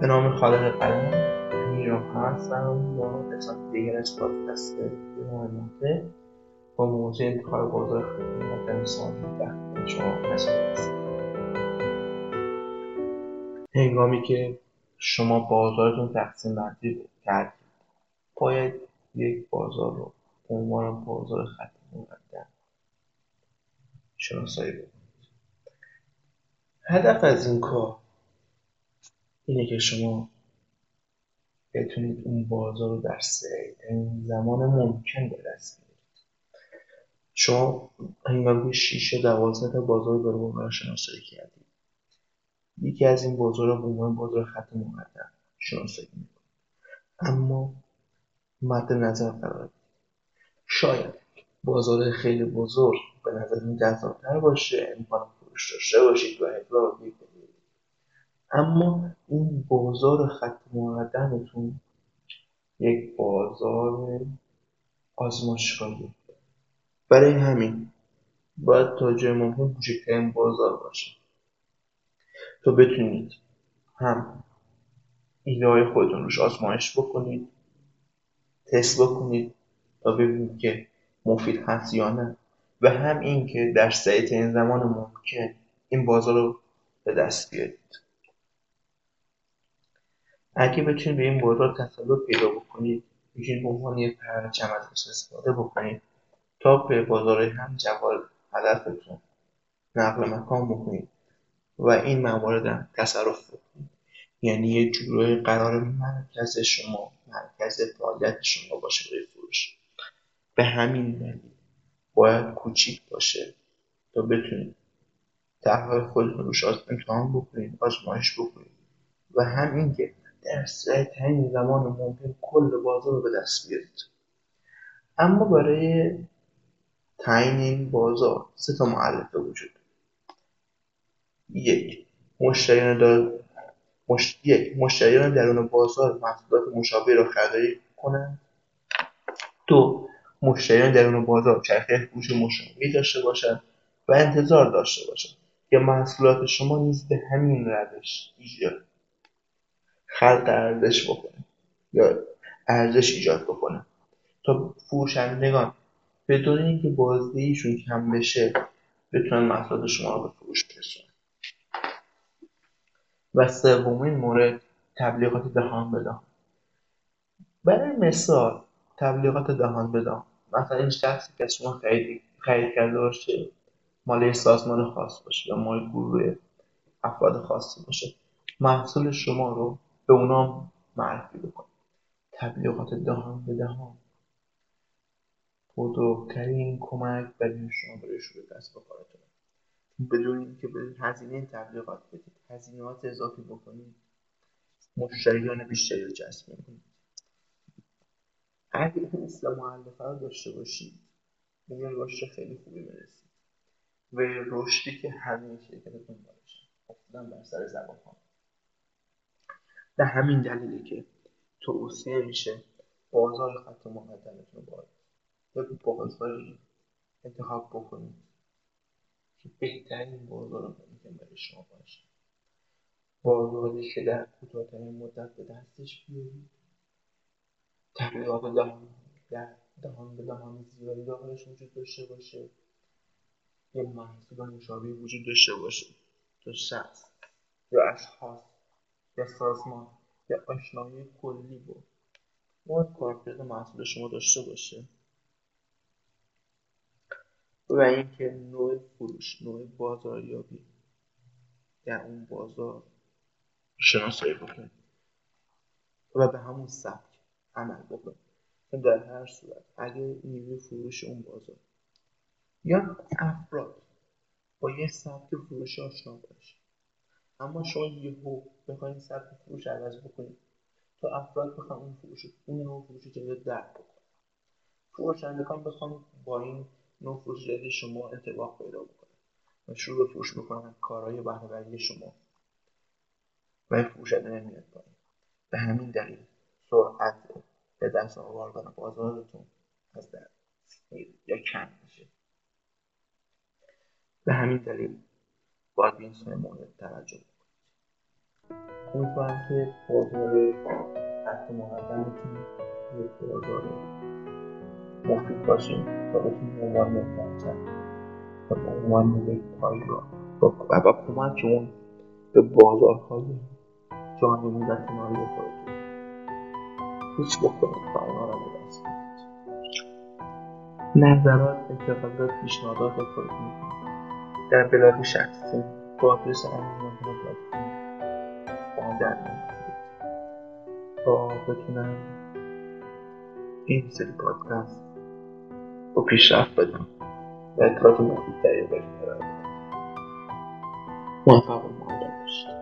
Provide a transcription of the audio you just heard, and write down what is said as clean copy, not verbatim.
به نام خالق قلم امیرم هستم با قسمت دیگر از پادکست مهماته با موضوع انتخاب بازار خدمات در سال در شما مسئول است. هنگامی که شما بازارتون تقسیم بندی کردید باید یک بازار رو به عنوان بازار خط مقدم شناسایی بکنید. هدف از این کار اینه که شما بتونید اون بازار رو در سریع‌ترین زمان ممکن به دست بیارید. شما هنگامی 6 تا 12 بازار رو شناسایی کردید، یکی از این بازارها به عنوان بازار خط مقدم شناسایی می‌کنید، اما مد نظر قرار بدید شاید بازار خیلی بزرگ به نظرتون جذاب‌تر باشه، امکان فروش داشته باشید و هزار و یک دلیل، اما این بازار خط مقدمتون یک بازار آزمایشگاهیه. برای همین باید تا جای ممکن کوچکترین بازار باشه تا بتونید هم ایده‌های خودتون روش آزمایش بکنید، تست بکنید تا ببینید که مفید هست یا نه، و هم این که در سریع‌ترین زمان ممکن این بازار رو به دست بیارید. اگه بتونید به این بازار تسلط پیدا بکنید میتونید به عنوان یک پرچم ازش استفاده بکنید تا به بازار همجوار هدفتون نقل مکان بکنید و این موارد هم تصرف بکنید. یعنی یه جورایی قرار مرکز فعالیت شما باشه برای فروش. به همین دلیل باید کوچیک باشه تا بتونید طرح‌های خودتون روش امتحان بکنید، آزمایش بکنید و هم اینکه در سریع‌ترین زمان ممکن کل بازار رو به دست بیارید. اما برای تعیین این بازار 3 مؤلفه وجود داره. یک، مشتریان درون بازار محصولات مشابه را خریداری کنند. 2، مشتریان درون بازار چرخه فروش مشابهی داشته باشند و انتظار داشته باشند که محصولات شما نیز به همین روش خلق ارزش بکنه یا ارزش ایجاد بکنه تا فروشندگان بدون اینکه بازدهیشون کم بشه بتونن محصولات شما رو به فروش برسونن. و سومین مورد، تبلیغات دهان به دهان. برای مثال تبلیغات دهان به دهان، مثلا این شخصی که از شما خرید کرده باشه مال یه سازمان خاص باشه یا مال گروه افراد خاصی باشه، محصول شما رو به اونا معرفی بکنه. تبلیغات دهان به دهان بزرگترین کمک برای شما برای شروع کسب و کارتون. بدون اینکه به هزینه تبلیغات بدید، هزینه‌ات اضافی بکنید، مشتریان بیشتری رو جذب می‌کنید. اگه این 3 مؤلفه رو داشته باشید به یه رشد خیلی خوبی برسید و یه رشدی که همه شرکتتون داشتن افتادن بر سر زبان ها. به همین دلیله که توصیه میشه بازار خط مقدمتون رو باید بازاری انتخاب بکنید که بهترین بازار ممکن برای شما باشه، بازاری که در کوتاه‌ترین مدت به دستش بیارید، تبلیغات دهان به دهان زیادی داخلش وجود داشته باشه، یه محصول مشابهی وجود داشته باشه تا شخص یا اشخاص یا سازمان یا آشنایی کلی با اون کاربرد محصول شما داشته باشه و اینکه نوع فروش، نوع بازاریابی در اون بازار شناسایی بکنید و به همون سبک عمل بکنید. در هر صورت اگه نیروی فروش اون بازار یا افراد با یه سبک فروش آشنا باشه اما شما یهو بخواید سبک فروش عوض بکنید تا افراد بخوان اون نوع فروش جدید درک بکنن، فروشندگان بخوان با این نوع فروش جدید شما انطباق پیدا بکنن و شروع به فروش بکنن کارهای بهره‌وری شما و این فروشنده نمیاد پایین. به همین دلیل سرعت به دست آوردن بازارتون از دست میره یا کم میشه. به همین دلیل باید به این 3 مورد توجه کنید. امیدوارم که بازار حتی مقدمتون یک بازار مفید باشه تا بتونید به عنوان محترم و به عنوان یک پایگاه و کمک اون به بازارهای جهانی و کناری خودتون کوچ بکنید و اونا رو به دست بیارید. نظرات، انتقادات، پیشنهادات خودتون در بلاگ شخصی با آدرس امین‌محمد.com با من در میون بگذارید تا بتونم این سری پادکست رو پیشرفت بدم و اطلاعات مفیدتری رو بهتون ارائه بدم. موفق و مؤدب باشید.